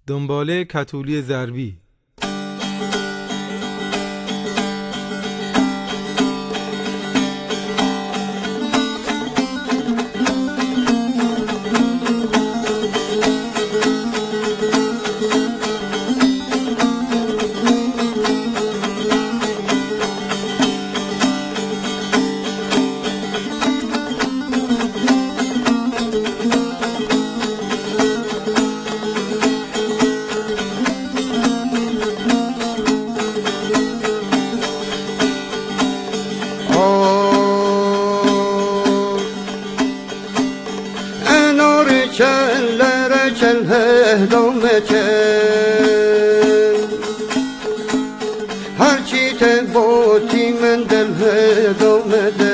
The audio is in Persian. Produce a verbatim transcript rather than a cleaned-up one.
دنباله کتولی ضربی. Kellere kelle dome kel Harçi te boti men del dome del